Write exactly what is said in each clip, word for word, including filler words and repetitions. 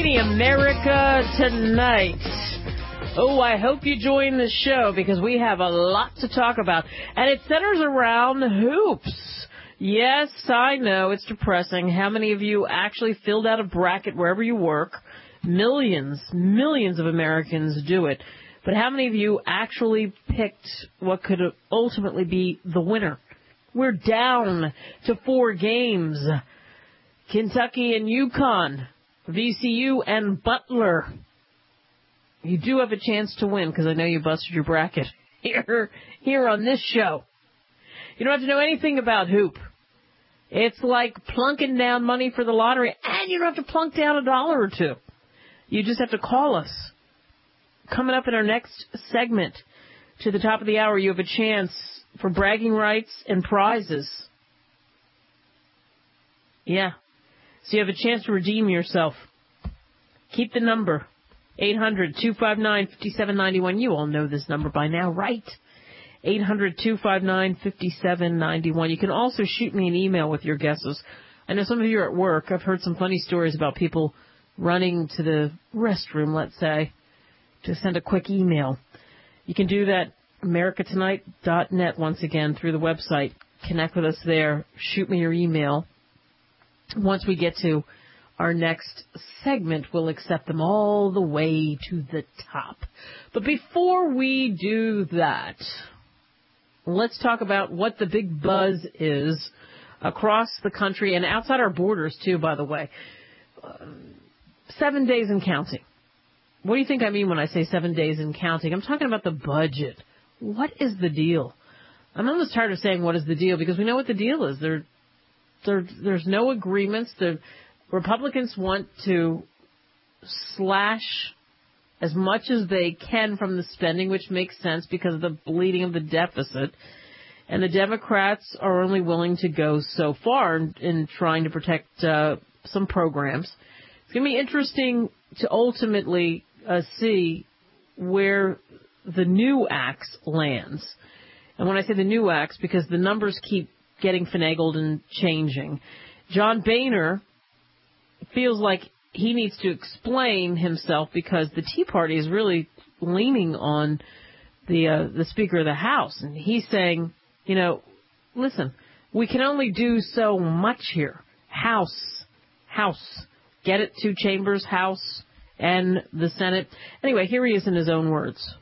righty, America Tonight. Oh, I hope you join the show because we have a lot to talk about. And it centers around hoops. Yes, I know it's depressing. How many of you actually filled out a bracket wherever you work? Millions, millions of Americans do it. But how many of you actually picked what could ultimately be the winner? We're down to four games. Kentucky and UConn, V C U and Butler. You do have a chance to win because I know you busted your bracket here, here on this show. You don't have to know anything about hoop. It's like plunking down money for the lottery, and you don't have to plunk down a dollar or two. You just have to call us. Coming up in our next segment, to the top of the hour, you have a chance for bragging rights and prizes. Yeah. So you have a chance to redeem yourself. Keep the number. eight hundred, two five nine, five seven nine one. You all know this number by now, right? eight hundred, two five nine, five seven nine one. You can also shoot me an email with your guesses. I know some of you are at work. I've heard some funny stories about people running to the restroom, let's say, to send a quick email. You can do that, america tonight dot net, once again, through the website. Connect with us there. Shoot me your email. Once we get to our next segment, we'll accept them all the way to the top. But before we do that, let's talk about what the big buzz is across the country and outside our borders, too, by the way. Uh, seven days and counting. What do you think I mean when I say seven days and counting? I'm talking about the budget. What is the deal? I'm almost tired of saying what is the deal because we know what the deal is. There, there, there's no agreements. The Republicans want to slash as much as they can from the spending, which makes sense because of the bleeding of the deficit. And the Democrats are only willing to go so far in, in trying to protect uh, some programs. It's going to be interesting to ultimately uh, see where the new axe lands. And when I say the new axe, because the numbers keep getting finagled and changing. John Boehner feels like he needs to explain himself because the Tea Party is really leaning on the uh, the Speaker of the House. And he's saying, you know, listen, we can only do so much here. House, House, get it, two chambers, House and the Senate. Anyway, here he is in his own words.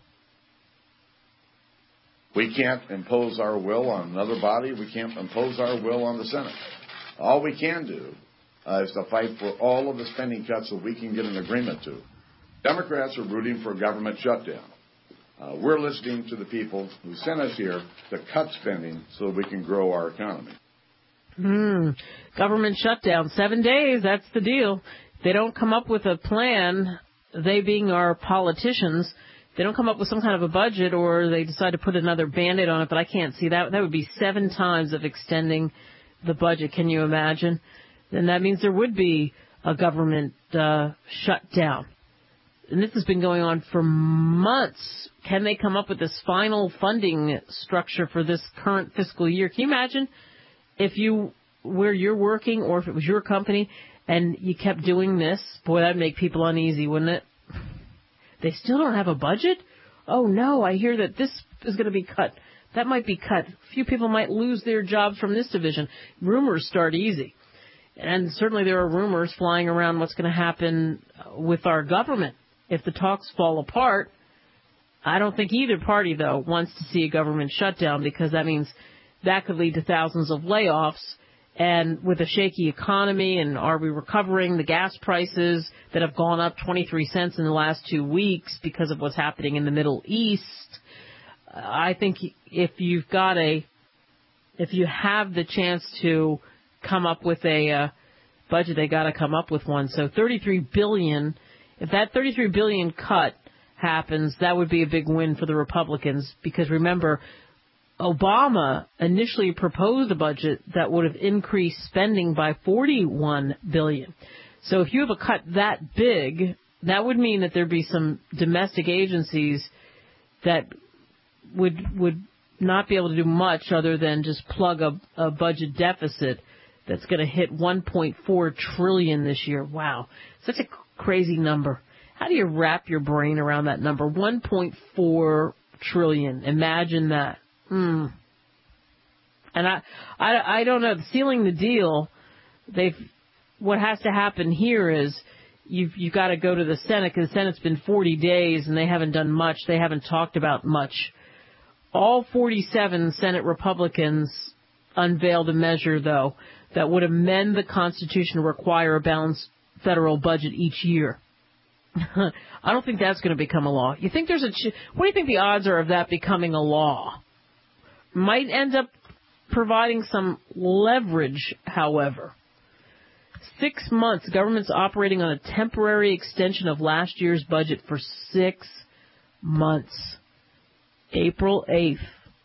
We can't impose our will on another body. We can't impose our will on the Senate. All we can do uh, is to fight for all of the spending cuts that we can get an agreement to. Democrats are rooting for a government shutdown. Uh, we're listening to the people who sent us here to cut spending so that we can grow our economy. Hmm. Government shutdown. Seven days, that's the deal. If they don't come up with a plan, they being our politicians, they don't come up with some kind of a budget or they decide to put another Band-Aid on it, but I can't see that. That would be seven times of extending the budget. Can you imagine? Then that means there would be a government uh, shutdown. And this has been going on for months. Can they come up with this final funding structure for this current fiscal year? Can you imagine if you, where you're working or if it was your company and you kept doing this? Boy, that'd make people uneasy, wouldn't it? They still don't have a budget? Oh, no, I hear that this is going to be cut. That might be cut. A few people might lose their jobs from this division. Rumors start easy. And certainly there are rumors flying around what's going to happen with our government. If the talks fall apart, I don't think either party, though, wants to see a government shutdown because that means that could lead to thousands of layoffs. And with a shaky economy and are we recovering the gas prices that have gone up twenty-three cents in the last two weeks because of what's happening in the Middle East, I think if you've got a, if you have the chance to come up with a uh, budget, they got to come up with one. So thirty-three billion dollars, if that thirty-three billion dollars cut happens, that would be a big win for the Republicans because remember, Obama initially proposed a budget that would have increased spending by forty-one billion dollars. So if you have a cut that big, that would mean that there'd be some domestic agencies that would would not be able to do much other than just plug a, a budget deficit that's going to hit one point four trillion dollars this year. Wow. Such a crazy number. How do you wrap your brain around that number? one point four trillion. Imagine that. Hmm. And I, I, I don't know. Sealing the deal, they've. What has to happen here is you've you've got to go to the Senate, because the Senate's been forty days and they haven't done much. They haven't talked about much. All forty-seven Senate Republicans unveiled a measure, though, that would amend the Constitution to require a balanced federal budget each year. I don't think that's going to become a law. You think there's a? Ch- what do you think the odds are of that becoming a law? Might end up providing some leverage, however. Six months, government's operating on a temporary extension of last year's budget for six months. April eighth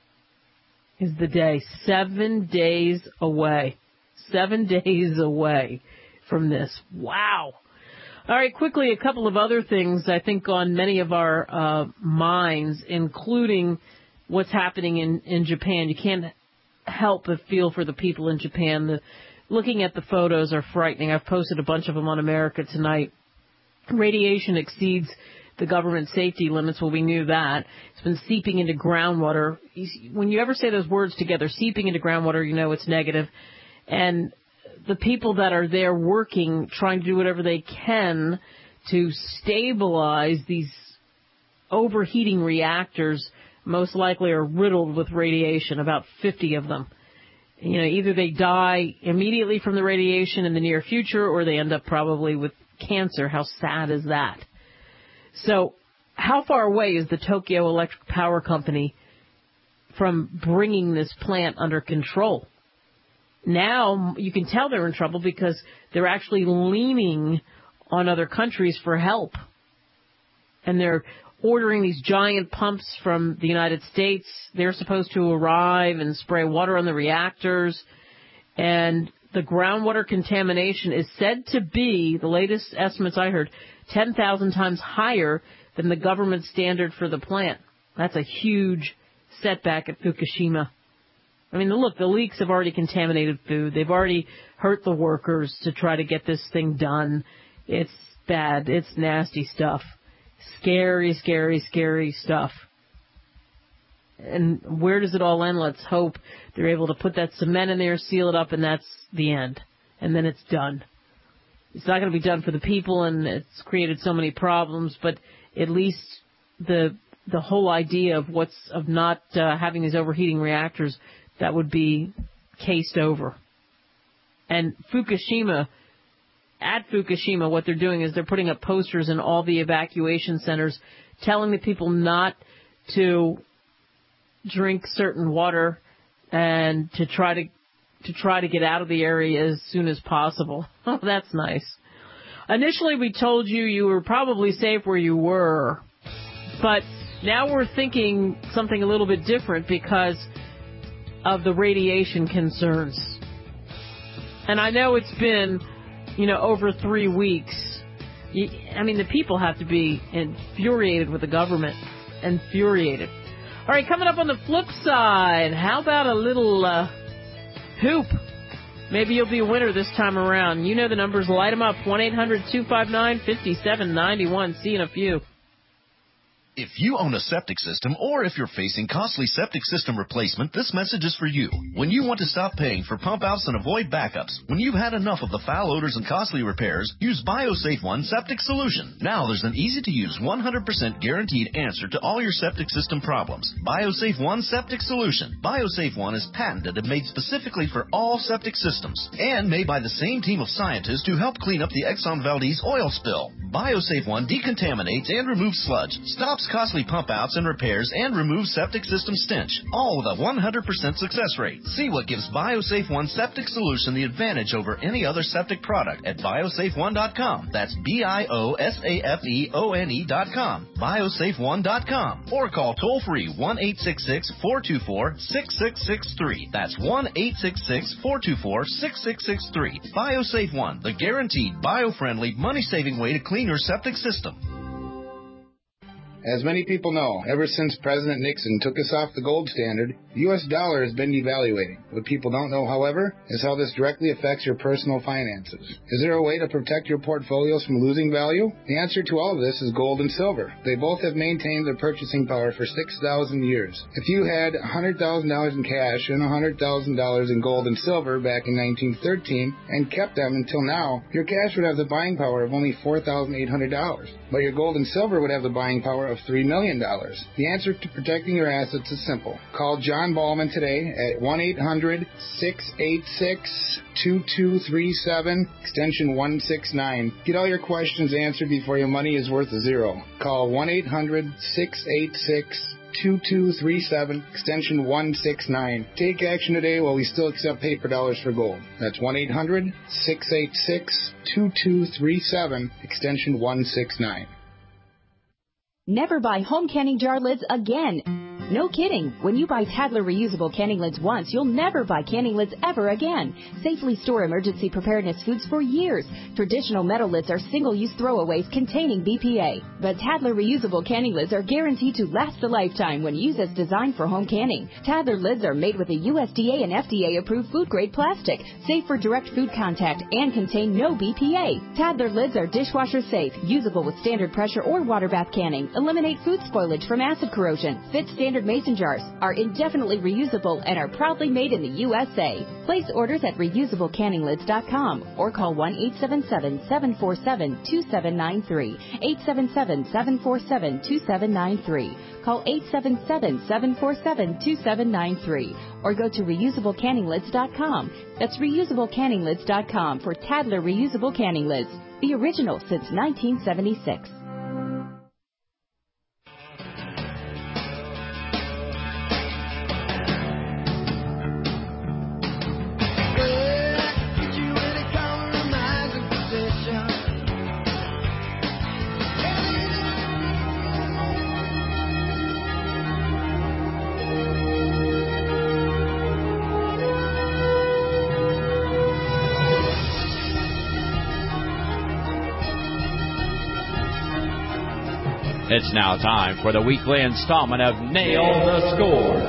is the day. Seven days away. Seven days away from this. Wow. All right, quickly, a couple of other things I think on many of our uh, minds, including what's happening in, in Japan. You can't help but feel for the people in Japan. The, looking at the photos are frightening. I've posted a bunch of them on America Tonight. Radiation exceeds the government safety limits. Well, we knew that. It's been seeping into groundwater. When you ever say those words together, seeping into groundwater, you know it's negative. And the people that are there working, trying to do whatever they can to stabilize these overheating reactors, most likely are riddled with radiation, about fifty of them. You know, either they die immediately from the radiation in the near future, or they end up probably with cancer. How sad is that? So how far away is the Tokyo Electric Power Company from bringing this plant under control? Now you can tell they're in trouble because they're actually leaning on other countries for help. And they're ordering these giant pumps from the United States. They're supposed to arrive and spray water on the reactors. And the groundwater contamination is said to be, the latest estimates I heard, ten thousand times higher than the government standard for the plant. That's a huge setback at Fukushima. I mean, look, the leaks have already contaminated food. They've already hurt the workers to try to get this thing done. It's bad. It's nasty stuff. Scary, scary, scary stuff. And where does it all end? Let's hope they're able to put that cement in there, seal it up, and that's the end. And then it's done. It's not going to be done for the people, and it's created so many problems, but at least the the whole idea of what's of not uh, having these overheating reactors, that would be cased over. And Fukushima, at Fukushima, what they're doing is they're putting up posters in all the evacuation centers telling the people not to drink certain water and to try to to try to get out of the area as soon as possible. Oh, that's nice. Initially, we told you you were probably safe where you were, but now we're thinking something a little bit different because of the radiation concerns. And I know it's been, you know, over three weeks. I mean, the people have to be infuriated with the government. Infuriated. All right, coming up on the flip side, how about a little uh, hoop? Maybe you'll be a winner this time around. You know the numbers. Light them up. one eight hundred two five nine five seven nine one. See you in a few. If you own a septic system, or if you're facing costly septic system replacement, this message is for you. When you want to stop paying for pump outs and avoid backups, when you've had enough of the foul odors and costly repairs, use BioSafe One Septic Solution. Now there's an easy-to-use, one hundred percent guaranteed answer to all your septic system problems. BioSafe One Septic Solution. BioSafe One is patented and made specifically for all septic systems, and made by the same team of scientists who helped clean up the Exxon Valdez oil spill. BioSafe One decontaminates and removes sludge, stops costly pump outs and repairs, and remove septic system stench, all with a one hundred percent success rate. See what gives BioSafe One Septic Solution the advantage over any other septic product at biosafe one dot com. That's B I O S A F E O N E dot com. biosafe one dot com. Or call toll-free one eight six six four two four six six six three. That's one eight six six four two four six six six three. BioSafe One, the guaranteed bio-friendly, money-saving way to clean your septic system. As many people know, ever since President Nixon took us off the gold standard, the U S dollar has been devaluating. What people don't know, however, is how this directly affects your personal finances. Is there a way to protect your portfolios from losing value? The answer to all of this is gold and silver. They both have maintained their purchasing power for six thousand years. If you had one hundred thousand dollars in cash and one hundred thousand dollars in gold and silver back in nineteen thirteen and kept them until now, your cash would have the buying power of only four thousand eight hundred dollars, but your gold and silver would have the buying power of three million dollars. The answer to protecting your assets is simple. Call John Ballman today at one eight hundred, six eight six, two two three seven, extension one six nine. Get all your questions answered before your money is worth a zero. Call one eight hundred, six eight six, two two three seven, extension one six nine. Take action today while we still accept paper dollars for gold. That's one eight hundred, six eight six, two two three seven, extension one six nine. Never buy home canning jar lids again. No kidding. When you buy Tadler reusable canning lids once, you'll never buy canning lids ever again. Safely store emergency preparedness foods for years. Traditional metal lids are single-use throwaways containing B P A. But Tadler reusable canning lids are guaranteed to last a lifetime when used as designed for home canning. Tadler lids are made with a U S D A and F D A-approved food-grade plastic, safe for direct food contact, and contain no B P A. Tadler lids are dishwasher safe, usable with standard pressure or water bath canning, eliminate food spoilage from acid corrosion, fit standard mason jars, are indefinitely reusable, and are proudly made in the U S A. Place orders at reusable canning lids dot com or call one eight seven seven, seven four seven, two seven nine three, eight seven seven, seven four seven, two seven nine three. Call eight seven seven, seven four seven, two seven nine three or go to reusable canning lids dot com. That's reusable canning lids dot com for Tadler reusable canning lids, the original since nineteen seventy-six. It's now time for the weekly installment of Nail the Score.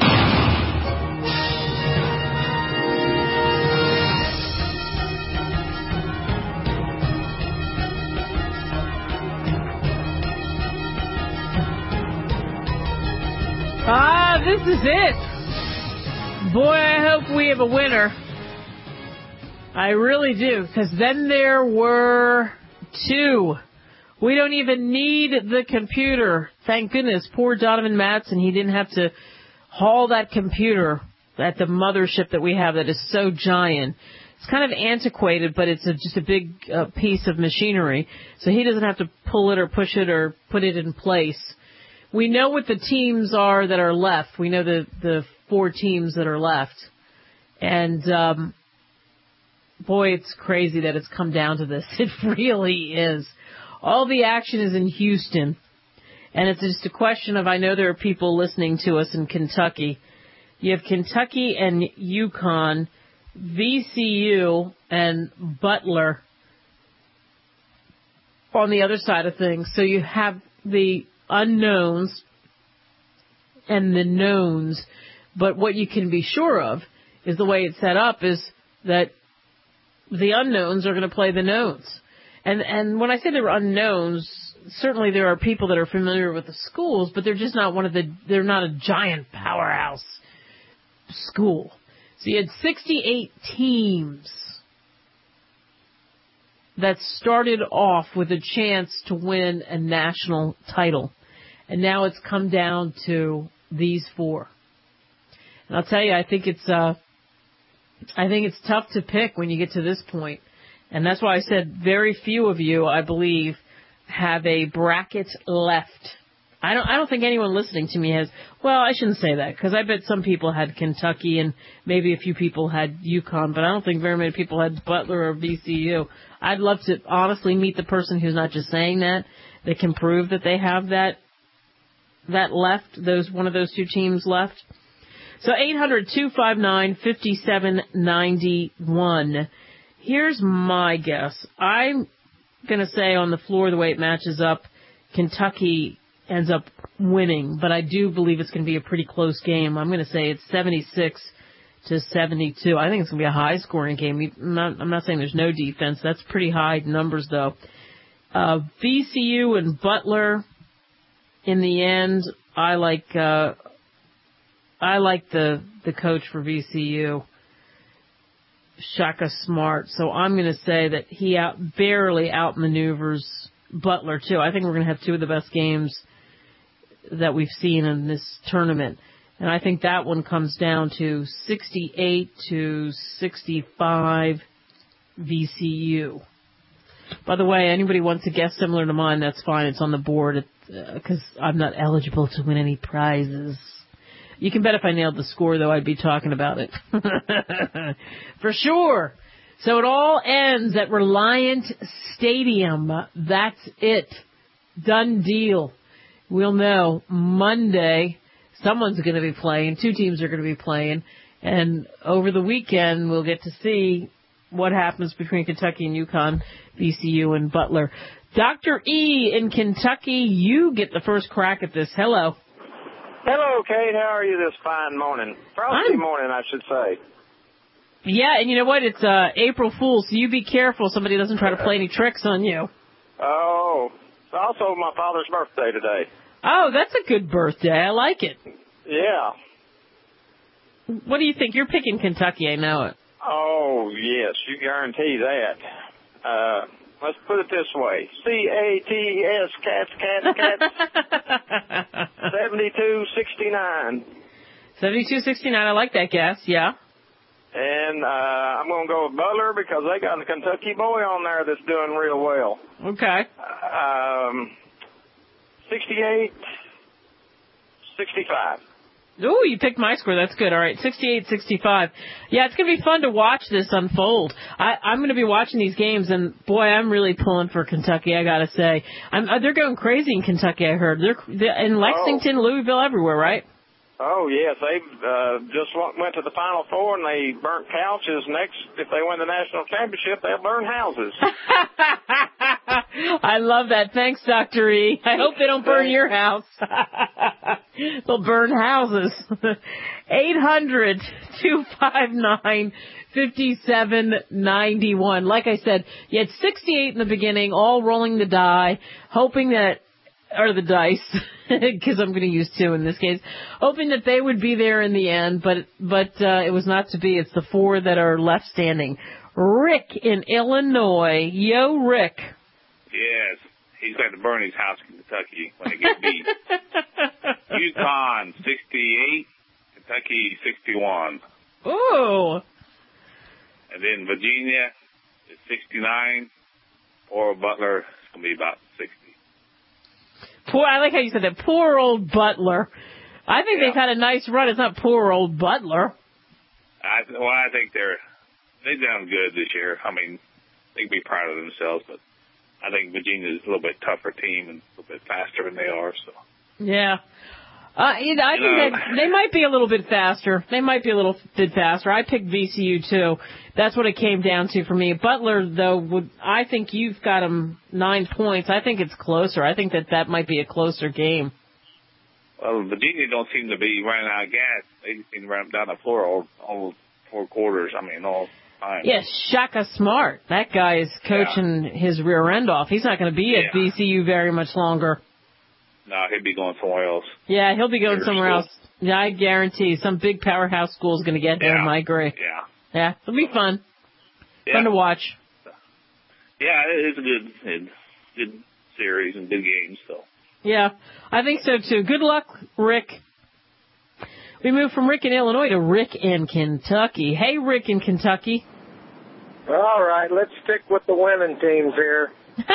Ah, this is it. Boy, I hope we have a winner. I really do, because then there were two. We don't even need the computer. Thank goodness. Poor Donovan Madsen, he didn't have to haul that computer at the mothership that we have that is so giant. It's kind of antiquated, but it's a, just a big uh, piece of machinery. So he doesn't have to pull it or push it or put it in place. We know what the teams are that are left. We know the, the four teams that are left. And, um, boy, it's crazy that it's come down to this. It really is. All the action is in Houston, and it's just a question of, I know there are people listening to us in Kentucky. You have Kentucky and UConn, V C U and Butler on the other side of things. So you have the unknowns and the knowns, but what you can be sure of is the way it's set up is that the unknowns are going to play the knowns. And and when I say there are unknowns, certainly there are people that are familiar with the schools, but they're just not one of the, they're not a giant powerhouse school. So you had sixty-eight teams that started off with a chance to win a national title. And now it's come down to these four. And I'll tell you, I think it's, uh, I think it's tough to pick when you get to this point. And that's why I said very few of you, I believe, have a bracket left. I don't I don't think anyone listening to me has, well, I shouldn't say that, because I bet some people had Kentucky and maybe a few people had UConn, but I don't think very many people had Butler or V C U. I'd love to honestly meet the person who's not just saying that, that can prove that they have that that left, those one of those two teams left. So eight hundred, two five nine, five seven nine one. Here's my guess. I'm going to say on the floor, the way it matches up, Kentucky ends up winning, but I do believe it's going to be a pretty close game. I'm going to say it's seventy-six to seventy-two. I think it's going to be a high-scoring game. I'm not, I'm not saying there's no defense. That's pretty high numbers, though. Uh, V C U and Butler, in the end, I like uh, I like the, the coach for V C U, Shaka Smart. So I'm going to say that he out barely outmaneuvers Butler, too. I think we're going to have two of the best games that we've seen in this tournament. And I think that one comes down to sixty-eight to sixty-five V C U. By the way, anybody wants a guess similar to mine, that's fine. It's on the board because uh, I'm not eligible to win any prizes. You can bet if I nailed the score, though, I'd be talking about it. For sure. So it all ends at Reliant Stadium. That's it. Done deal. We'll know Monday. Someone's going to be playing. Two teams are going to be playing. And over the weekend, we'll get to see what happens between Kentucky and UConn, V C U and Butler. Doctor E in Kentucky, you get the first crack at this. Hello. Hello, Kate. How are you this fine morning? Frosty I'm... morning, I should say. Yeah, and you know what? It's uh, April Fool's, so you be careful somebody doesn't try to play any tricks on you. Oh, it's also my father's birthday today. Oh, that's a good birthday. I like it. Yeah. What do you think? You're picking Kentucky, I know it. Oh, yes, you guarantee that. Uh, let's put it this way. C A T S, cats, cats, cats. seventy-two sixty-nine. seventy-two sixty-nine, I like that guess, yeah. And uh, I'm going to go with Butler because they got a Kentucky boy on there that's doing real well. Okay. Um, sixty-eight sixty-five. Ooh, you picked my score. That's good. All right, sixty-eight sixty-five. Yeah, it's going to be fun to watch this unfold. I, I'm going to be watching these games, and, boy, I'm really pulling for Kentucky, I got to say. I'm, uh, they're going crazy in Kentucky, I heard. They're, they're in Lexington, oh. Louisville, everywhere, right? Oh, yes. They uh, just went to the Final Four, and they burnt couches. Next, if they win the national championship, they'll burn houses. I love that. Thanks, Doctor E. I hope they don't burn your house. They'll burn houses. eight hundred, two five nine, five seven nine one. Like I said, you had sixty-eight in the beginning, all rolling the die, hoping that, or the dice, because I'm going to use two in this case, hoping that they would be there in the end, but but uh, it was not to be. It's the four that are left standing. Rick in Illinois. Yo, Rick. Yes, he's got to burn his house in Kentucky when they get beat. UConn sixty-eight, Kentucky sixty-one. Ooh. And then Virginia is sixty-nine. Or Butler is going to be about sixty. Poor, I like how you said that. Poor old Butler. I think yeah. they've had a nice run. It's not poor old Butler. I, well, I think they're they've done good this year. I mean, they can be proud of themselves, but I think Virginia's a little bit tougher team and a little bit faster than they are. So yeah, uh, you know, I you think know, that they might be a little bit faster. They might be a little bit faster. I picked V C U too. That's what it came down to for me. Butler, though, would I think you've got them nine points. I think it's closer. I think that that might be a closer game. Well, Virginia don't seem to be running out of gas. They seem to run down the floor all, all four quarters. I mean, all time. Yes, Shaka Smart. That guy is coaching yeah. his rear end off. He's not going to be at yeah. V C U very much longer. No, he'll be going somewhere else. Yeah, he'll be going Their somewhere school. else. Yeah, I guarantee. Some big powerhouse school is going to get him, yeah. I agree. Yeah. Yeah, it'll be fun. Yeah. Fun to watch. Yeah, it's a good, good, good series and good games, so. Yeah, I think so, too. Good luck, Rick. We move from Rick in Illinois to Rick in Kentucky. Hey, Rick in Kentucky. All right, let's stick with the winning teams here.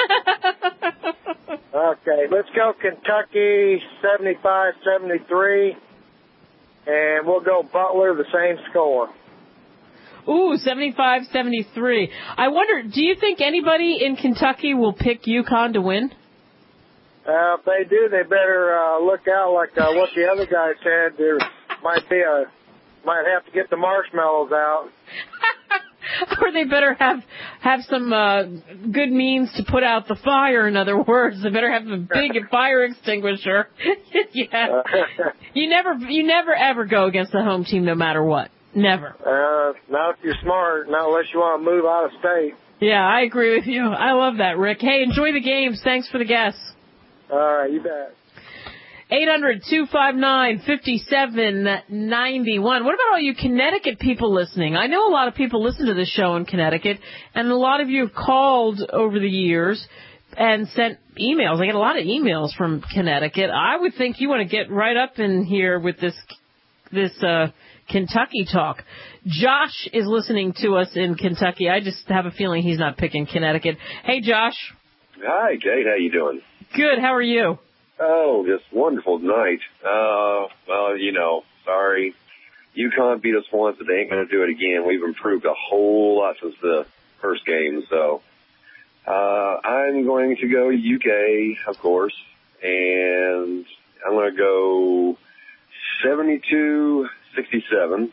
Okay, let's go Kentucky seventy-five seventy-three, and we'll go Butler the same score. Ooh, seventy-five seventy-three. I wonder, do you think anybody in Kentucky will pick UConn to win? Uh, if they do, they better uh, look out like uh, what the other guy said. There might be a, might have to get the marshmallows out. Or they better have have some uh, good means to put out the fire. In other words, they better have a big fire extinguisher. Yeah. You never, you never ever go against the home team, no matter what. Never. Uh, not if you're smart. Not unless you want to move out of state. Yeah, I agree with you. I love that, Rick. Hey, enjoy the games. Thanks for the guess. All right, you bet. eight hundred, two five nine, five seven nine one. What about all you Connecticut people listening? I know a lot of people listen to this show in Connecticut, and a lot of you have called over the years and sent emails. I get a lot of emails from Connecticut. I would think you want to get right up in here with this this uh, Kentucky talk. Josh is listening to us in Kentucky. I just have a feeling he's not picking Connecticut. Hey, Josh. Hi, Kate. How you doing? Good. How are you? Oh, just wonderful tonight. Uh, well, you know, sorry. UConn beat us once, but they ain't going to do it again. We've improved a whole lot since the first game, so uh, I'm going to go U K, of course, and I'm going to go seventy-two sixty-seven.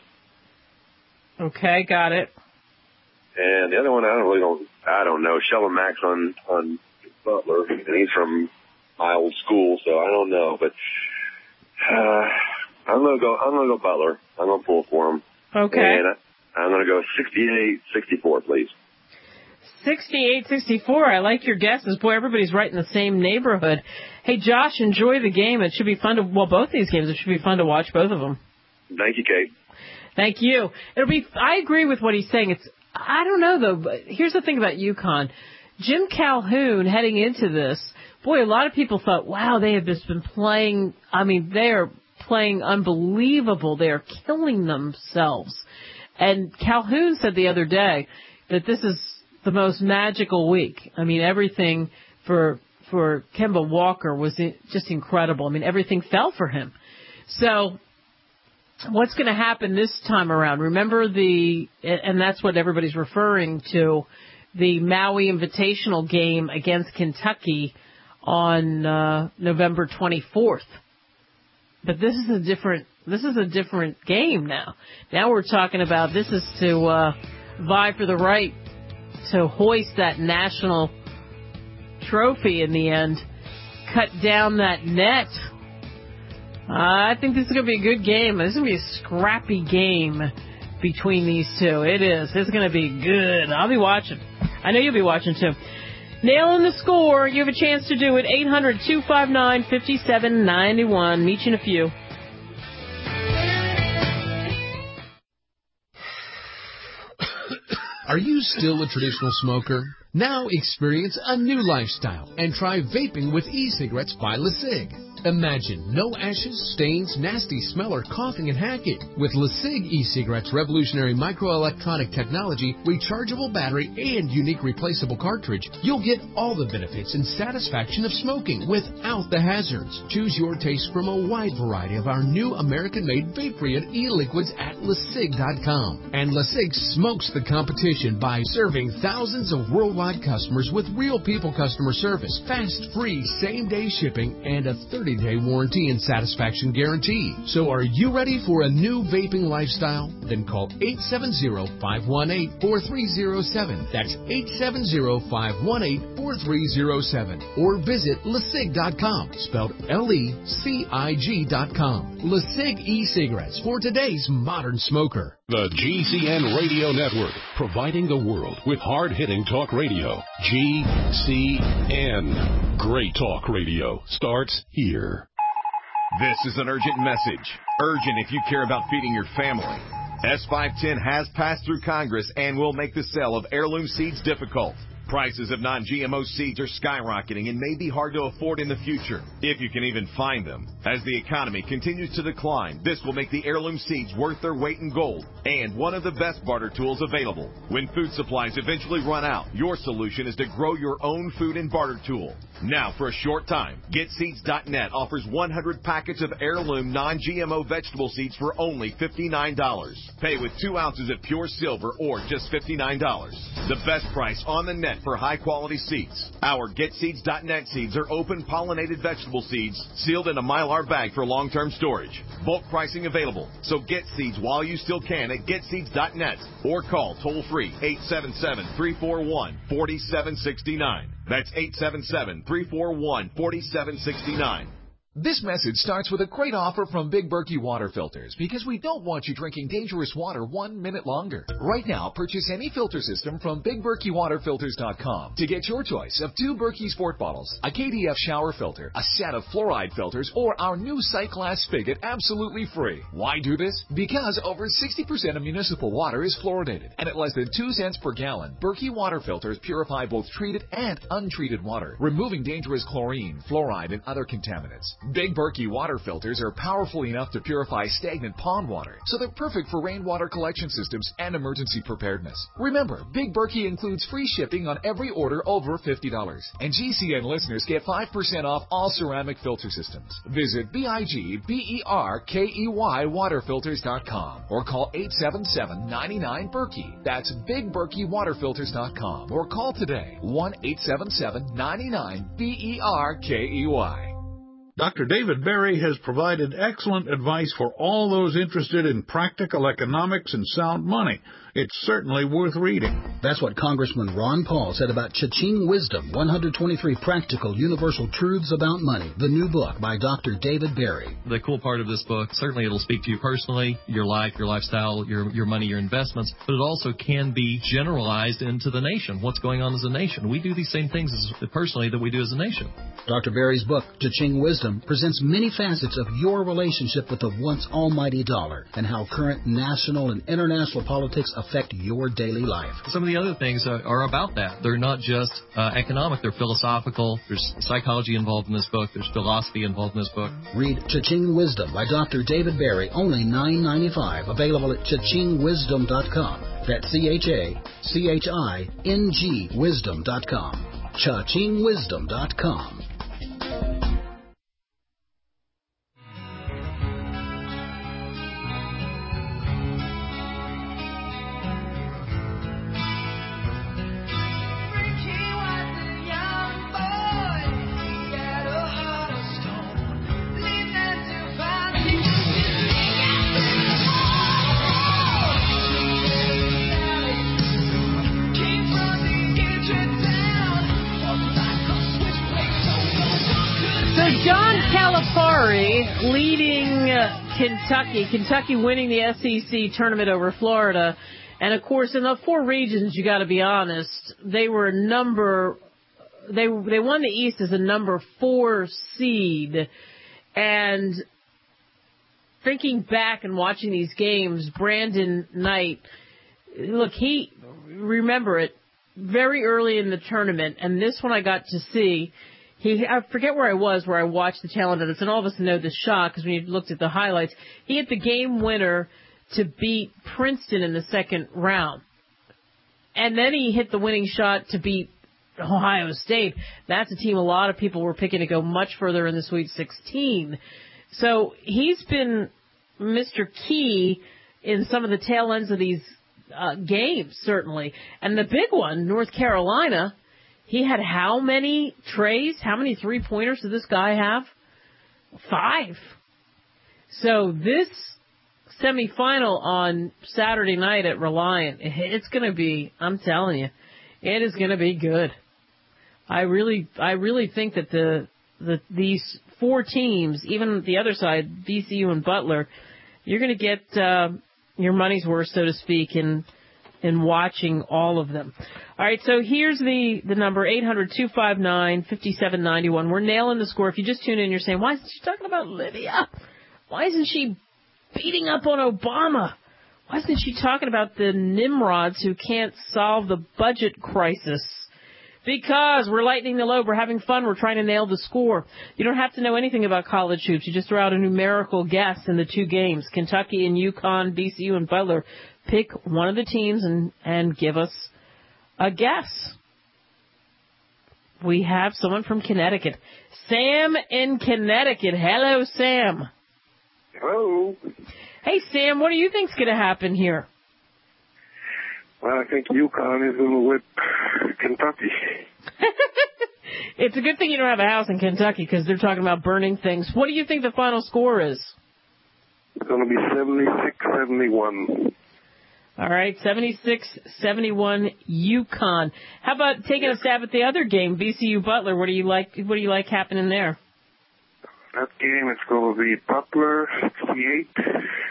Okay, got it. And the other one, I don't really don't, I don't know. Sheldon Max on, on Butler, and he's from my old school, so I don't know, but uh, I'm gonna go. I'm gonna go Butler. I'm gonna pull for him. Okay. And I, I'm gonna go sixty-eight sixty-four, please. sixty-eight sixty-four. I like your guesses. Boy, everybody's right in the same neighborhood. Hey, Josh, enjoy the game. It should be fun to. Well, both these games. It should be fun to watch both of them. Thank you, Kate. Thank you. It'll be. I agree with what he's saying. It's. I don't know though. But here's the thing about UConn. Jim Calhoun heading into this. Boy, a lot of people thought, wow, they have just been playing, I mean, they are playing unbelievable. They are killing themselves. And Calhoun said the other day that this is the most magical week. I mean, everything for for Kemba Walker was just incredible. I mean, everything fell for him. So what's going to happen this time around? Remember the, and that's what everybody's referring to, the Maui Invitational game against Kentucky on uh, November twenty-fourth. But this is a different this is a different game now. Now we're talking about this is to uh, vie for the right to hoist that national trophy in the end, cut down that net. Uh, I think this is going to be a good game. This is going to be a scrappy game between these two. It is. It's going to be good. I'll be watching. I know you'll be watching too. Nailing the score. You have a chance to do it. eight hundred, two five nine, five seven nine one. Meet you in a few. Are you still a traditional smoker? Now experience a new lifestyle and try vaping with e-cigarettes by LeSig. Imagine no ashes, stains, nasty smell, or coughing and hacking. With LeSig e-cigarettes' revolutionary microelectronic technology, rechargeable battery, and unique replaceable cartridge, you'll get all the benefits and satisfaction of smoking without the hazards. Choose your taste from a wide variety of our new American-made vape-free and e-liquids at LeSig dot com. And LeSig smokes the competition by serving thousands of worldwide customers with real people customer service, fast, free, same-day shipping, and a thirty day warranty and satisfaction guarantee. So are you ready for a new vaping lifestyle? Then call eight seven zero, five one eight, four three zero seven. That's eight seven zero, five one eight, four three zero seven. Or visit LeSig dot com, spelled L E C I G dot com. LeSig e-cigarettes for today's modern smoker. The G C N Radio Network, providing the world with hard-hitting talk radio. G C N. Great talk radio starts here. This is an urgent message. Urgent if you care about feeding your family. S five ten has passed through Congress and will make the sale of heirloom seeds difficult. Prices of non G M O seeds are skyrocketing and may be hard to afford in the future, if you can even find them. As the economy continues to decline, this will make the heirloom seeds worth their weight in gold and one of the best barter tools available. When food supplies eventually run out, your solution is to grow your own food and barter tool. Now, for a short time, Get Seeds dot net offers one hundred packets of heirloom non G M O vegetable seeds for only fifty-nine dollars. Pay with two ounces of pure silver or just fifty-nine dollars. The best price on the net net for high-quality seeds. Our get seeds dot net seeds are open pollinated vegetable seeds sealed in a Mylar bag for long-term storage. Bulk pricing available, so get seeds while you still can at get seeds dot net or call toll-free eight seven seven, three four one, four seven six nine. That's eight seven seven, three four one, four seven six nine. This message starts with a great offer from Big Berkey Water Filters, because we don't want you drinking dangerous water one minute longer. Right now, purchase any filter system from Big Berkey Water Filters dot com to get your choice of two Berkey Sport bottles, a K D F shower filter, a set of fluoride filters, or our new sight glass spigot absolutely free. Why do this? Because over sixty percent of municipal water is fluoridated, and at less than two cents per gallon, Berkey Water Filters purify both treated and untreated water, removing dangerous chlorine, fluoride, and other contaminants. Big Berkey water filters are powerful enough to purify stagnant pond water, so they're perfect for rainwater collection systems and emergency preparedness. Remember, Big Berkey includes free shipping on every order over fifty dollars. And G C N listeners get five percent off all ceramic filter systems. Visit B I G B E R K E Y water filters dot com or call eight seven seven, nine nine, Berkey. That's Big Berkey water filters dot com or call today one eight seven seven, nine nine, B E R K E Y. Doctor David Berry has provided excellent advice for all those interested in practical economics and sound money. It's certainly worth reading. That's what Congressman Ron Paul said about Cha-Ching Wisdom, one hundred twenty-three Practical Universal Truths About Money, the new book by Doctor David Berry. The cool part of this book, certainly it'll speak to you personally, your life, your lifestyle, your your money, your investments, but it also can be generalized into the nation. What's going on as a nation? We do these same things as, personally that we do as a nation. Doctor Berry's book, Cha-Ching Wisdom, presents many facets of your relationship with the once almighty dollar and how current national and international politics affect your daily life. Some of the other things are, are about that. They're not just uh, economic, they're philosophical. There's psychology involved in this book. There's philosophy involved in this book. Read Cha-Ching Wisdom by Doctor David Berry, only nine ninety-five, available at cha ching wisdom dot com. That's C H A C H I N G wisdom dot com. cha ching wisdom dot com. Leading Kentucky, Kentucky winning the S E C tournament over Florida. And, of course, in the four regions, you got to be honest, they were number, they they won the East as a number four seed. And thinking back and watching these games, Brandon Knight, look, he, remember it, very early in the tournament, and this one I got to see. He, I forget where I was, where I watched the tail end of this, and all of us know the shot, because when you looked at the highlights, he hit the game winner to beat Princeton in the second round. And then he hit the winning shot to beat Ohio State. That's a team a lot of people were picking to go much further in the Sweet sixteen. So he's been Mister Key in some of the tail ends of these uh, games, certainly. And the big one, North Carolina, he had how many trays? How many three-pointers did this guy have? Five. So this semifinal on Saturday night at Reliant, it's going to be, I'm telling you, it is going to be good. I really, I really think that the, the these four teams, even the other side, V C U and Butler, you're going to get uh, your money's worth, so to speak, in in watching all of them. All right, so here's the, the number, eight hundred, two five nine, five seven nine one. We're nailing the score. If you just tune in, you're saying, why isn't she talking about Libya? Why isn't she beating up on Obama? Why isn't she talking about the Nimrods who can't solve the budget crisis? Because we're lightening the load. We're having fun. We're trying to nail the score. You don't have to know anything about college hoops. You just throw out a numerical guess in the two games, Kentucky and UConn, V C U and Butler. Pick one of the teams and, and give us a guess. We have someone from Connecticut. Sam in Connecticut. Hello, Sam. Hello. Hey, Sam, what do you think's going to happen here? Well, I think UConn is going to whip Kentucky. It's a good thing you don't have a house in Kentucky because they're talking about burning things. What do you think the final score is? It's going to be seventy-six seventy-one. All right, seventy-six seventy-one UConn. How about taking a stab at the other game, V C U Butler? What do you like? What do you like happening there? That game is going to be Butler sixty-eight,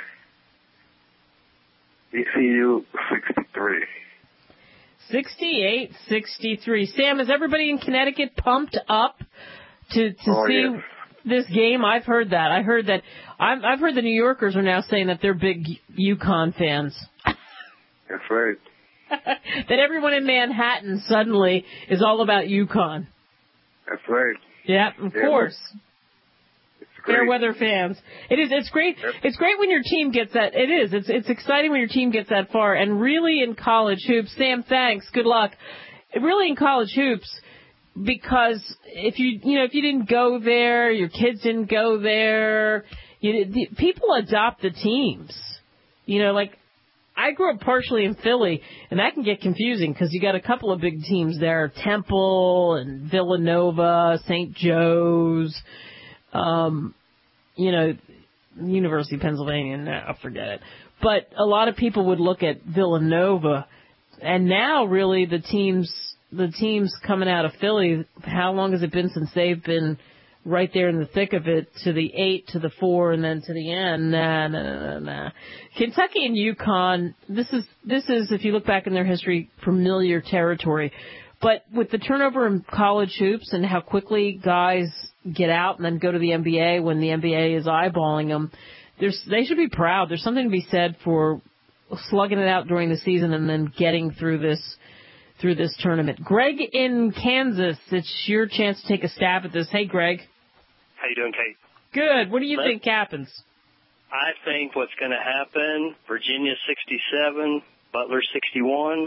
V C U sixty-three. sixty-eight sixty-three. Sam, is everybody in Connecticut pumped up to to oh, see yes. this game? I've heard that. I heard that. I've, I've heard the New Yorkers are now saying that they're big UConn fans. That's right. That everyone in Manhattan suddenly is all about UConn. That's right. Yeah, of yeah, course. Great. Fair weather fans. It is. It's great. Yep. It's great when your team gets that. It is. It's. It's exciting when your team gets that far. And really, in college hoops, Sam, thanks. Good luck. Really, in college hoops, because if you, you know, if you didn't go there, your kids didn't go there. You, the, people adopt the teams. You know, like I grew up partially in Philly, and that can get confusing because you got a couple of big teams there: Temple and Villanova, Saint Joe's. Um, you know, University of Pennsylvania, no, forget it. But a lot of people would look at Villanova, and now really the teams, the teams coming out of Philly, how long has it been since they've been right there in the thick of it, to the eight, to the four, and then to the end? Nah, nah, nah, nah. Kentucky and UConn, this is, this is, if you look back in their history, familiar territory. But with the turnover in college hoops and how quickly guys get out and then go to the N B A when the N B A is eyeballing them, there's, they should be proud. There's something to be said for slugging it out during the season and then getting through this through this tournament. Greg in Kansas, it's your chance to take a stab at this. Hey, Greg. How you doing, Kate? Good. What do you Let, think happens? I think what's going to happen, Virginia sixty-seven, Butler sixty-one.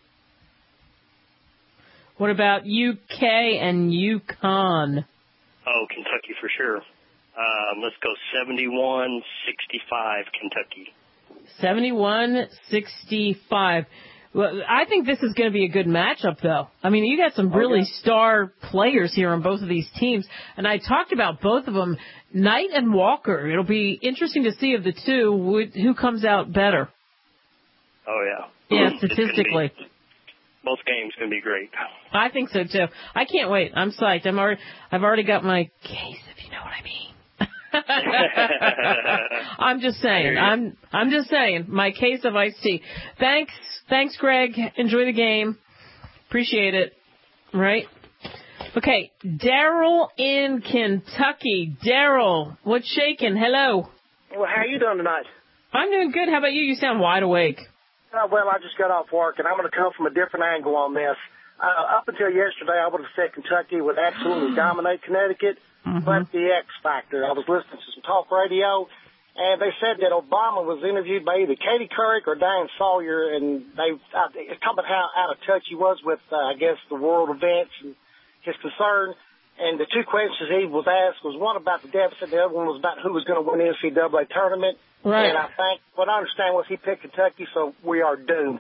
What about U K and UConn? Oh, Kentucky for sure. Um, let's go seventy-one sixty-five, Kentucky. seventy-one sixty-five. Well, I think this is going to be a good matchup, though. I mean, you got some really okay. star players here on both of these teams, and I talked about both of them, Knight and Walker. It'll be interesting to see of the two who comes out better. Oh, yeah. Yeah, statistically. Both games going to be great. I think so too. I can't wait. I'm psyched. I'm already. I've already got my case, if you know what I mean. I'm just saying. I'm. I'm just saying. My case of iced tea. Thanks. Thanks, Greg. Enjoy the game. Appreciate it. Right. Okay. Daryl in Kentucky. Daryl, what's shaking? Hello. Well, how are you doing tonight? I'm doing good. How about you? You sound wide awake. Uh, well, I just got off work, and I'm going to come from a different angle on this. Uh, up until yesterday, I would have said Kentucky would absolutely dominate Connecticut, mm-hmm. but the X factor. I was listening to some talk radio, and they said that Obama was interviewed by either Katie Couric or Diane Sawyer, and they uh, talked about how out of touch he was with, uh, I guess, the world events and his concern. And the two questions he was asked was one about the deficit, the other one was about who was going to win the N C double A tournament. Right. And I think what I understand was he picked Kentucky, so we are doomed.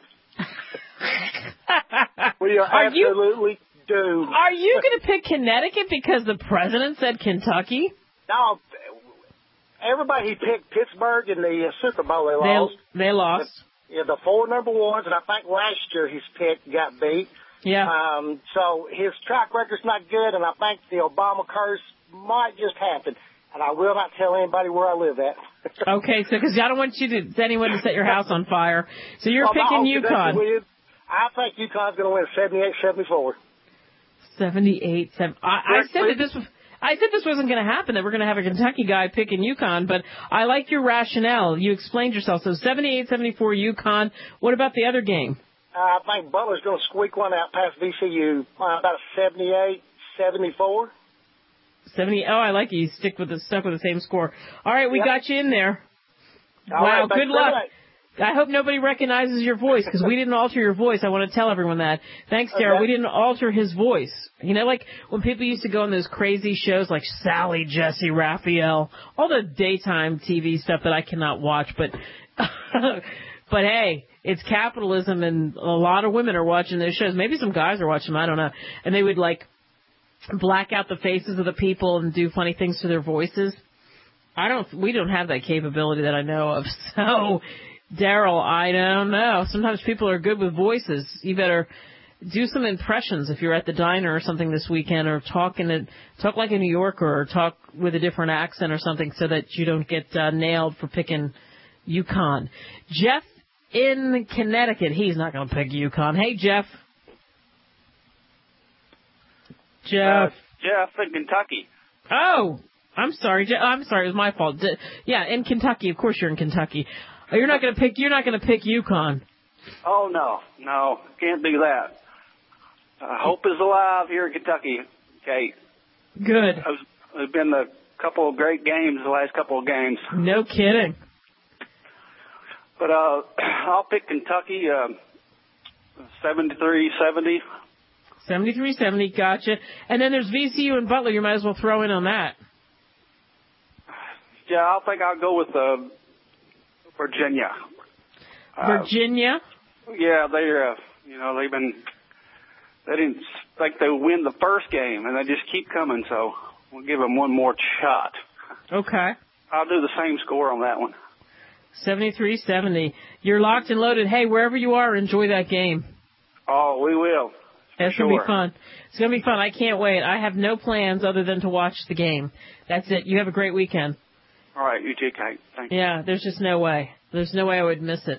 we are, are absolutely you, doomed. Are you going to pick Connecticut because the president said Kentucky? No. Everybody he picked Pittsburgh in the uh, Super Bowl. They lost. They, they lost. The, yeah, the four number ones, and I think last year his pick got beat. Yeah. Um, so his track record's not good, and I think the Obama curse might just happen. And I will not tell anybody where I live at. Okay, so because I don't want you to anyone to set your house on fire. So you're well, picking UConn. I think UConn's going to win seventy-eight seventy-four. seventy-eight seventy. I, I said that this was. I said this wasn't going to happen, that we're going to have a Kentucky guy picking UConn, but I like your rationale. You explained yourself. So seventy-eight seventy-four UConn. What about the other game? Uh, I think Butler's going to squeak one out past V C U, uh, about a seventy-eight seventy-four. seventy. Oh, I like you. You stick with the stuck with the same score. All right, we yep. got you in there. All wow, right, good luck. I hope nobody recognizes your voice because we didn't alter your voice. I want to tell everyone that. Thanks, Daryl. Okay. We didn't alter his voice. You know, like when people used to go on those crazy shows like Sally, Jesse, Raphael, all the daytime T V stuff that I cannot watch, but. But hey, it's capitalism, and a lot of women are watching those shows. Maybe some guys are watching them, I don't know. And they would, like, black out the faces of the people and do funny things to their voices. I don't, we don't have that capability that I know of. So, Daryl, I don't know. Sometimes people are good with voices. You better do some impressions if you're at the diner or something this weekend, or talk in a, talk like a New Yorker, or talk with a different accent or something, so that you don't get uh, nailed for picking UConn. Jeff in Connecticut. He's not going to pick UConn. Hey, Jeff. Jeff. Uh, Jeff in Kentucky. Oh, I'm sorry. Je- I'm sorry. It was my fault. D- yeah, in Kentucky. Of course, you're in Kentucky. Oh, you're not going to pick. You're not going to pick UConn. Oh no, no, can't do that. Uh, hope is alive here in Kentucky. Okay. Good. There's been a couple of great games the last couple of games. No kidding. But uh, I'll pick Kentucky. Uh, seventy-three seventy. seventy-three seventy, gotcha. And then there's V C U and Butler. You might as well throw in on that. Yeah, I think I'll go with uh, Virginia. Virginia? Uh, yeah, they're, uh, you know, they've been, they didn't think they would win the first game, and they just keep coming, so we'll give them one more shot. Okay. I'll do the same score on that one. seventy-three seventy. You're locked and loaded. Hey, wherever you are, enjoy that game. Oh, we will. It's sure. going to be fun. It's going to be fun. I can't wait. I have no plans other than to watch the game. That's it. You have a great weekend. All right, you too, Kate. Thank you. Yeah, there's just no way. There's no way I would miss it.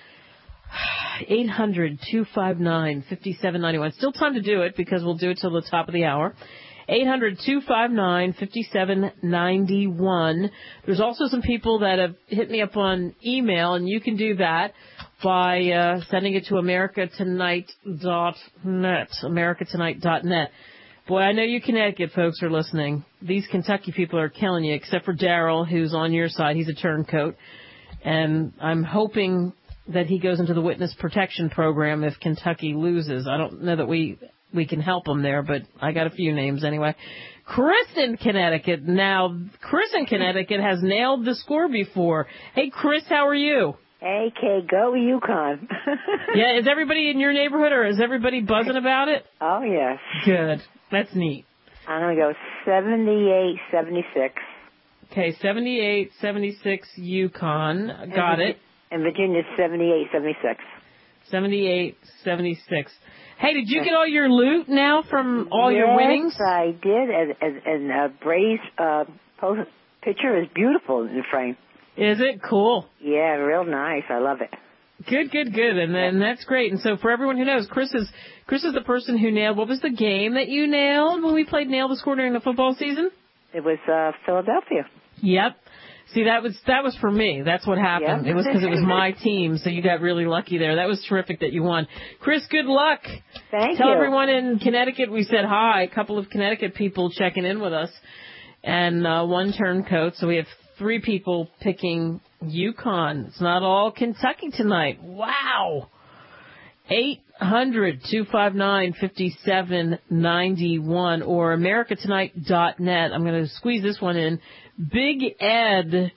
eight hundred two five nine five seven nine one. Still time to do it, because we'll do it till the top of the hour. eight hundred two five nine five seven nine one. There's also some people that have hit me up on email, and you can do that by uh, sending it to america tonight dot net. america tonight dot net. Boy, I know you Connecticut folks are listening. These Kentucky people are killing you, except for Daryl, who's on your side. He's a turncoat. And I'm hoping that he goes into the witness protection program if Kentucky loses. I don't know that we we can help him there, but I got a few names anyway. Chris in Connecticut. Now, Chris in Connecticut has nailed the score before. Hey, Chris, how are you? Hey, Kay, go UConn. Yeah, is everybody in your neighborhood, or is everybody buzzing about it? Oh, yes. Good. That's neat. I'm going to go seventy-eight seventy-six. Okay, seventy-eight seventy-six UConn. Got it. And Virginia's seventy-eight seventy-six. seventy-eight seventy-six. Hey, did you get all your loot now from all yes, your winnings? Yes, I did. And, and, and uh, Brady's uh, post picture is beautiful in the frame. Is it? Cool. Yeah, real nice. I love it. Good, good, good. And then that's great. And so for everyone who knows, Chris is Chris is the person who nailed, what was the game that you nailed when we played Nail the Score during the football season? It was uh, Philadelphia. Yep. See, that was that was for me. That's what happened. Yep. It was because it was my team, so you got really lucky there. That was terrific that you won. Chris, good luck. Thank Tell you. everyone in Connecticut we said hi. A couple of Connecticut people checking in with us. And uh, one turncoat, so we have three people picking UConn. It's not all Kentucky tonight. Wow. eight hundred two five nine five seven nine one or america tonight dot net. I'm going to squeeze this one in. Big Ed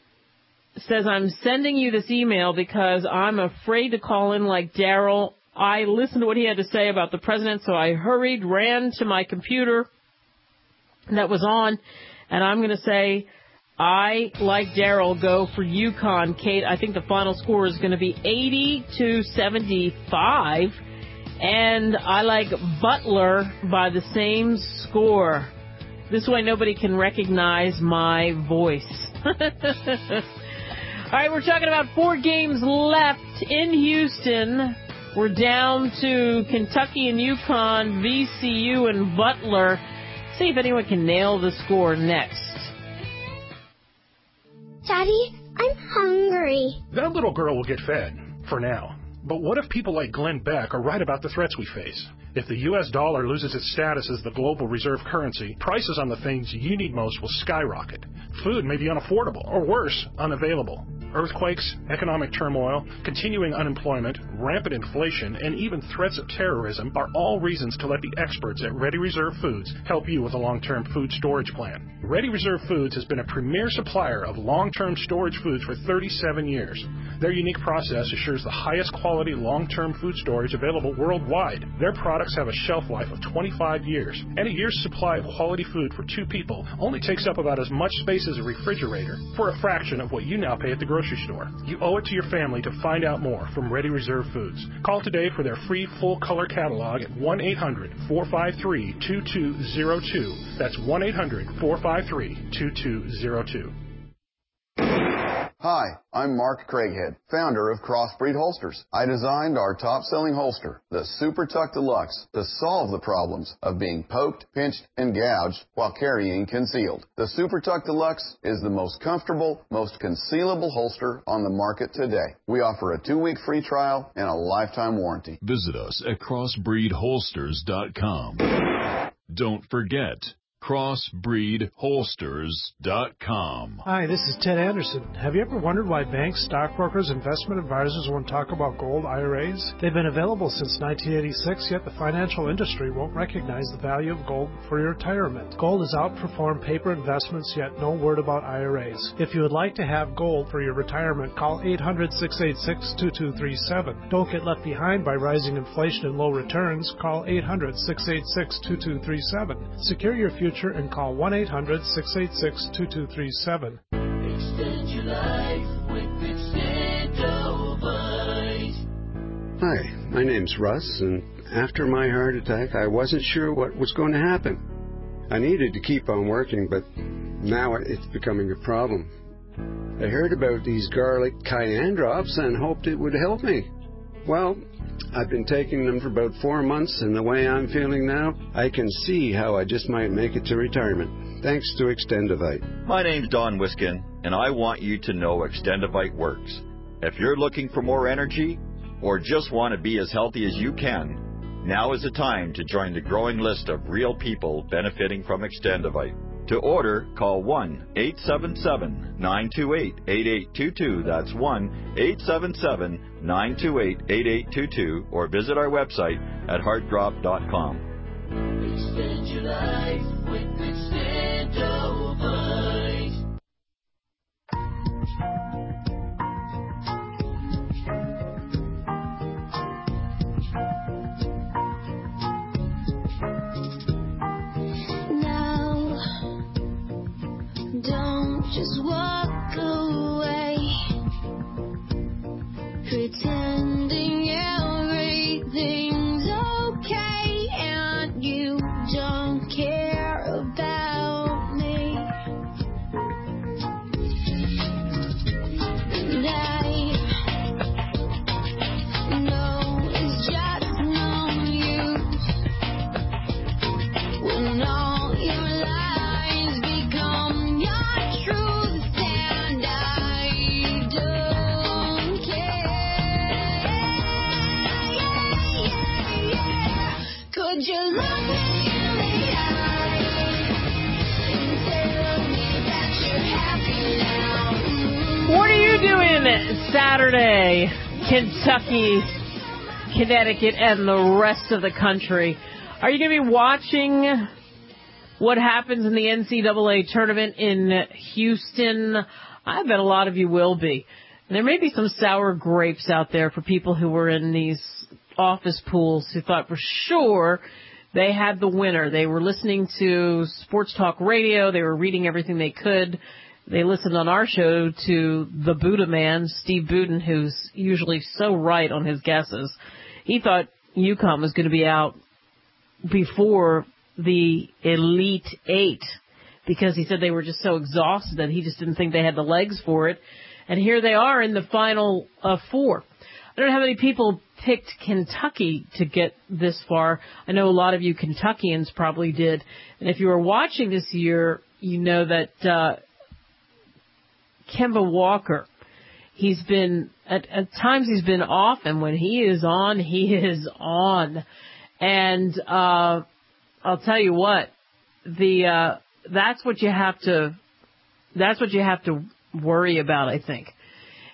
says, I'm sending you this email because I'm afraid to call in like Daryl. I listened to what he had to say about the president, so I hurried, ran to my computer that was on, and I'm going to say, I, like Daryl, go for UConn. Kate, I think the final score is going to be eighty to seventy-five, and I like Butler by the same score. This way nobody can recognize my voice. All right, we're talking about four games left in Houston. We're down to Kentucky and UConn, V C U and Butler. See if anyone can nail the score next. Daddy, I'm hungry. That little girl will get fed, for now. But what if people like Glenn Beck are right about the threats we face? If the U S dollar loses its status as the global reserve currency, prices on the things you need most will skyrocket. Food may be unaffordable, or worse, unavailable. Earthquakes, economic turmoil, continuing unemployment, rampant inflation, and even threats of terrorism are all reasons to let the experts at Ready Reserve Foods help you with a long-term food storage plan. Ready Reserve Foods has been a premier supplier of long-term storage foods for thirty-seven years. Their unique process assures the highest quality long-term food storage available worldwide. Their products have a shelf life of twenty-five years, and a year's supply of quality food for two people only takes up about as much space as a refrigerator for a fraction of what you now pay at the grocery store. You owe it to your family to find out more from Ready Reserve Foods. Call today for their free full-color catalog at one eight hundred four five three two two zero two. That's one eight hundred four five three two two zero two. Hi, I'm Mark Craighead, founder of Crossbreed Holsters. I designed our top-selling holster, the Super Tuck Deluxe, to solve the problems of being poked, pinched, and gouged while carrying concealed. The Super Tuck Deluxe is the most comfortable, most concealable holster on the market today. We offer a two-week free trial and a lifetime warranty. Visit us at crossbreed holsters dot com. Don't forget, crossbreed holsters dot com. Hi, this is Ted Anderson. Have you ever wondered why banks, stockbrokers, investment advisors won't talk about gold I R As? They've been available since nineteen eighty-six, yet the financial industry won't recognize the value of gold for your retirement. Gold has outperformed paper investments, yet no word about I R As. If you would like to have gold for your retirement, call eight hundred, six eight six, two two three seven. Don't get left behind by rising inflation and low returns. Call eight hundred, six eight six, two two three seven. Secure your future and call one eight hundred, six eight six, two two three seven. Extend your life with Extendovite. Hi, my name's Russ, and after my heart attack, I wasn't sure what was going to happen. I needed to keep on working, but now it's becoming a problem. I heard about these garlic cayenne drops and hoped it would help me. Well, I've been taking them for about four months, and the way I'm feeling now, I can see how I just might make it to retirement. Thanks to Extendovite. My name's Don Wiskin, and I want you to know Extendovite works. If you're looking for more energy, or just want to be as healthy as you can, now is the time to join the growing list of real people benefiting from Extendovite. To order, call one eight seven seven, nine two eight, eight eight two two. That's one eight seven seven, nine two eight, eight eight two two, or visit our website at heart drop dot com. Extend your life with Extendovite. Don't just walk away, pretending everything's okay and you don't care about me. And I know it's just no use when all your lies become truth, and I don't care. Could you look me in the eye and tell me that you're happy now? What are you doing Saturday, Kentucky, Connecticut, and the rest of the country? Are you going to be watching what happens in the N C double A tournament in Houston? I bet a lot of you will be. And there may be some sour grapes out there for people who were in these office pools who thought for sure they had the winner. They were listening to Sports Talk Radio. They were reading everything they could. They listened on our show to the Buddha man, Steve Budin, who's usually so right on his guesses. He thought UConn was going to be out before the Elite Eight because he said they were just so exhausted that he just didn't think they had the legs for it. And here they are in the final uh, four. I don't know how many people picked Kentucky to get this far. I know a lot of you Kentuckians probably did. And if you were watching this year, you know that uh, Kemba Walker, he's been, at, at times he's been off, and when he is on, he is on. And uh I'll tell you what, the uh, that's what you have to that's what you have to worry about, I think,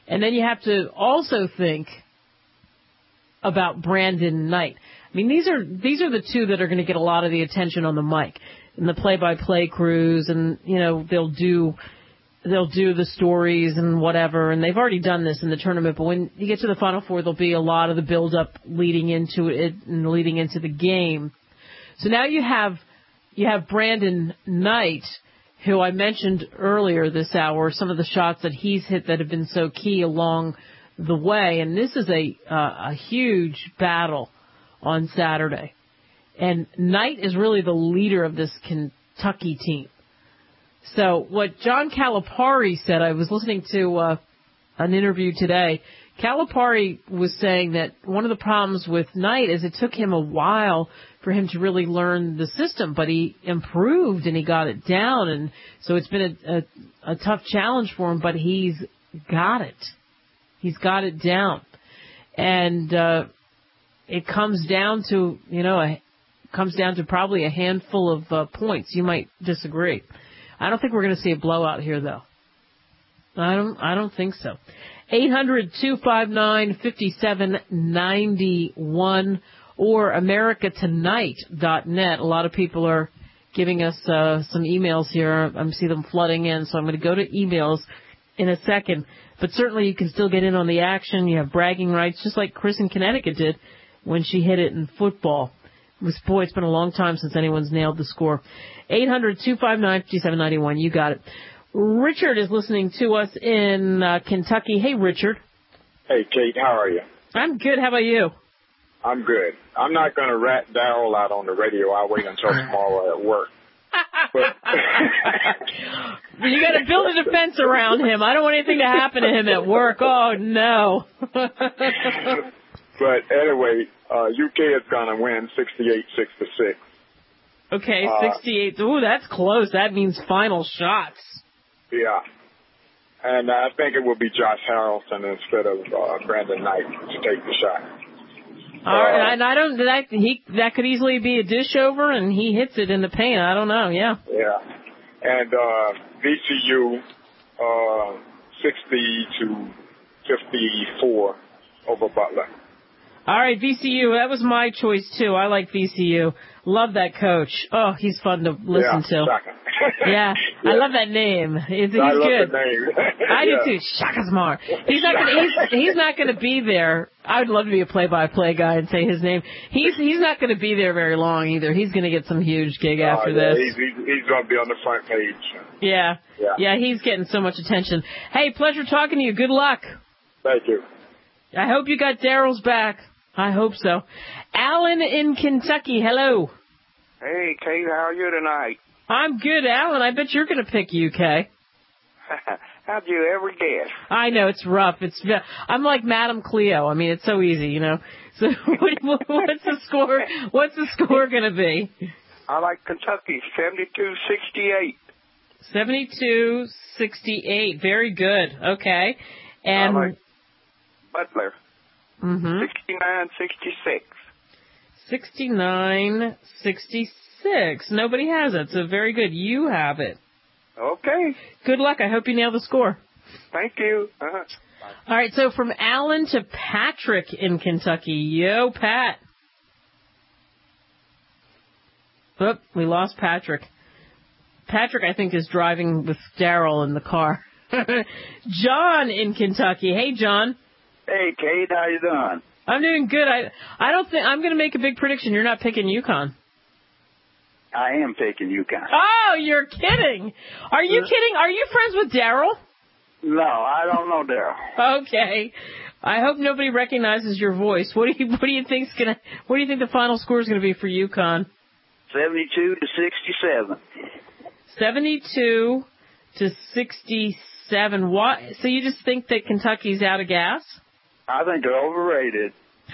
And then you have to also think about Brandon Knight. I mean, these are these are the two that are going to get a lot of the attention on the mic and the play-by-play crews, and you know they'll do they'll do the stories and whatever. And they've already done this in the tournament, but when you get to the Final Four, there'll be a lot of the build-up leading into it and leading into the game. So now you have you have Brandon Knight, who I mentioned earlier this hour, some of the shots that he's hit that have been so key along the way. And this is a uh, a huge battle on Saturday. And Knight is really the leader of this Kentucky team. So what John Calipari said, I was listening to uh, an interview today. Calipari was saying that one of the problems with Knight is it took him a while for him to really learn the system, but he improved and he got it down. And so it's been a, a, a tough challenge for him, but he's got it. He's got it down. And uh, it comes down to, you know, a, comes down to probably a handful of uh, points. You might disagree. I don't think we're going to see a blowout here, though. I don't. I don't think so. eight hundred, two five nine, five seven nine one or america tonight dot net. A lot of people are giving us uh, some emails here. I see them flooding in, so I'm going to go to emails in a second. But certainly you can still get in on the action. You have bragging rights, just like Chris in Connecticut did when she hit it in football. It was, boy, it's been a long time since anyone's nailed the score. eight hundred, two five nine, five seven nine one. You got it. Richard is listening to us in uh, Kentucky. Hey, Richard. Hey, Kate. How are you? I'm good. How about you? I'm good. I'm not going to rat Darryl out on the radio. I'll wait until tomorrow at work. But you got to build a defense around him. I don't want anything to happen to him at work. Oh, no. But anyway, uh, U K is going to win sixty-eight sixty-six. Okay, uh, sixty-eight. Ooh, that's close. That means final shots. Yeah. And I think it will be Josh Harrelson instead of uh, Brandon Knight to take the shot. All right, and I don't. That he that could easily be a dish over, and he hits it in the paint. I don't know. Yeah. Yeah. And uh, V C U uh, sixty to fifty-four over Butler. All right, V C U. That was my choice too. I like V C U. Love that coach. Oh, he's fun to listen yeah, to. Shaka. yeah, yeah, I love that name. He's, he's I love good. The name. I yeah. do too. Shaka Smart. He's not gonna. He's, he's not going to be there. I would love to be a play-by-play guy and say his name. He's he's not going to be there very long either. He's going to get some huge gig after uh, yeah, this. He's, he's, he's going to be on the front page. Yeah. yeah. Yeah. He's getting so much attention. Hey, pleasure talking to you. Good luck. Thank you. I hope you got Daryl's back. I hope so. Alan in Kentucky. Hello. Hey, Kate, how are you tonight? I'm good, Alan. I bet you're going to pick U K. How'd you ever guess? I know, it's rough. It's I'm like Madame Cleo. I mean, it's so easy, you know. So what, what's the score? What's the score going to be? I like Kentucky, seventy-two sixty-eight. seventy-two sixty-eight. Very good. Okay. And I like Butler. Mm-hmm. sixty-nine sixty-six. sixty-nine sixty-six. Nobody has it, so very good. You have it. Okay. Good luck. I hope you nail the score. Thank you. Uh-huh. All right, so from Alan to Patrick in Kentucky. Yo, Pat. Oop, we lost Patrick. Patrick, I think, is driving with Darryl in the car. John in Kentucky. Hey, John. Hey, Kate, how you doing? I'm doing good. I I don't think I'm going to make a big prediction. You're not picking UConn. I am picking UConn. Oh, you're kidding. Are you kidding? Are you friends with Darryl? No, I don't know Darryl. Okay. I hope nobody recognizes your voice. What do you what do you think's going to What do you think the final score is going to be for UConn? seventy-two to sixty-seven. seventy-two to sixty-seven. Why? So you just think that Kentucky's out of gas? I think they're overrated.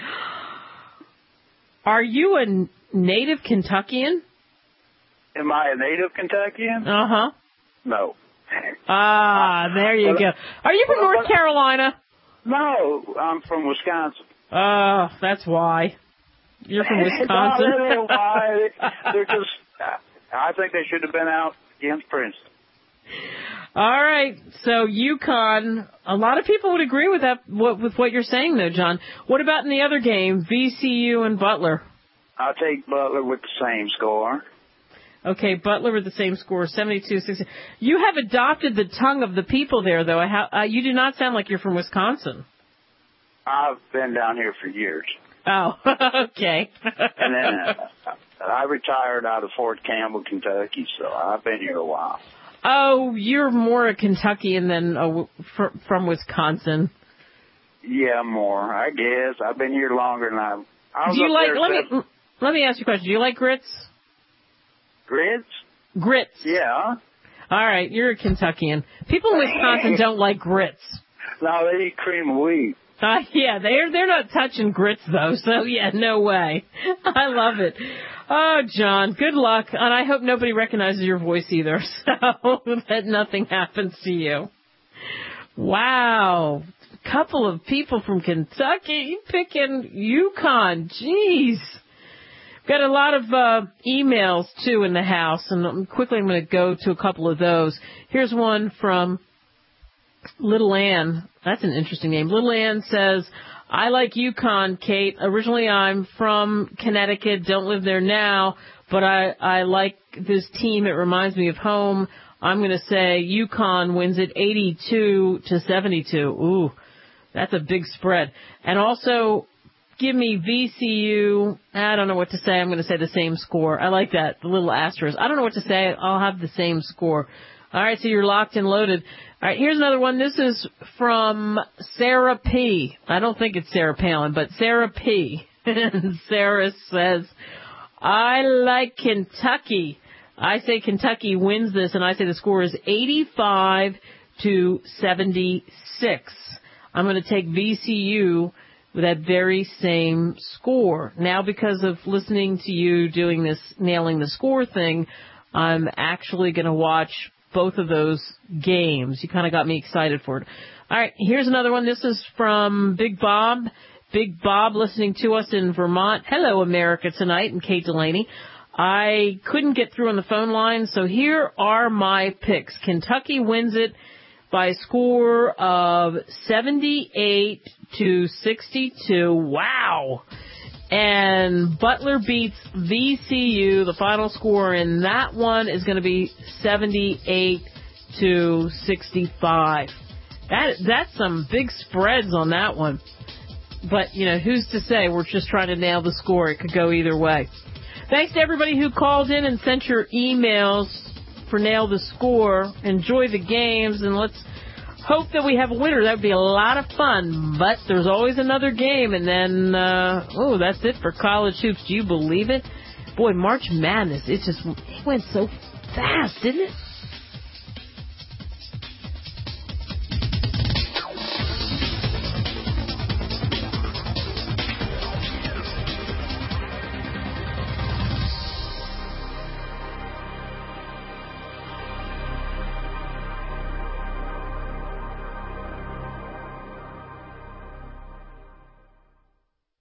Are you a native Kentuckian? Am I a native Kentuckian? Uh-huh. No. Ah, there you go. Are you from North Carolina? No, I'm from Wisconsin. Oh, that's why. You're from Wisconsin. No, that ain't why. They're just, I think they should have been out against Princeton. All right. So UConn, a lot of people would agree with that, what, with what you're saying, though, John. What about in the other game, V C U and Butler? I'll take Butler with the same score. Okay, Butler with the same score, seventy-two sixty. You have adopted the tongue of the people there, though. I ha- uh, you do not sound like you're from Wisconsin. I've been down here for years. Oh, okay. And then uh, I retired out of Fort Campbell, Kentucky, so I've been here a while. Oh, you're more a Kentuckian than a, fr- from Wisconsin. Yeah, more, I guess. I've been here longer than I've... I was Do you up like, there let seven, me, let me ask you a question. Do you like grits? Grits? Grits. Yeah. All right, you're a Kentuckian. People in Wisconsin don't like grits. No, they eat cream of wheat. Uh, yeah, they're they're not touching grits though. So yeah, no way. I love it. Oh, John, good luck, and I hope nobody recognizes your voice either. So that nothing happens to you. Wow, couple of people from Kentucky picking UConn. Jeez. Got a lot of uh, emails, too, in the house, and quickly I'm going to go to a couple of those. Here's one from Little Ann. That's an interesting name. Little Ann says, I like UConn, Kate. Originally, I'm from Connecticut, don't live there now, but I, I like this team. It reminds me of home. I'm going to say UConn wins it eighty-two to seventy-two. Ooh, that's a big spread. And also... give me V C U. I don't know what to say. I'm going to say the same score. I like that, the little asterisk. I don't know what to say. I'll have the same score. All right, so you're locked and loaded. All right, here's another one. This is from Sarah P. I don't think it's Sarah Palin, but Sarah P. And Sarah says, I like Kentucky. I say Kentucky wins this, and I say the score is eighty-five to seventy-six. I'm going to take V C U with that very same score. Now, because of listening to you doing this nailing the score thing, I'm actually going to watch both of those games. You kind of got me excited for it. All right, here's another one. This is from Big Bob. Big Bob listening to us in Vermont. Hello, America Tonight, and Kate Delaney. I couldn't get through on the phone line, so here are my picks. Kentucky wins it by a score of seventy-eight to sixty-two. Wow. And Butler beats V C U. The final score in that one is going to be seventy-eight to sixty-five. That that's some big spreads on that one. But, you know, who's to say? We're just trying to nail the score. It could go either way. Thanks to everybody who called in and sent your emails for Nail the Score. Enjoy the games, and let's hope that we have a winner. That would be a lot of fun, but there's always another game, and then, uh, oh, that's it for college hoops. Do you believe it? Boy, March Madness, it just, it went so fast, didn't it?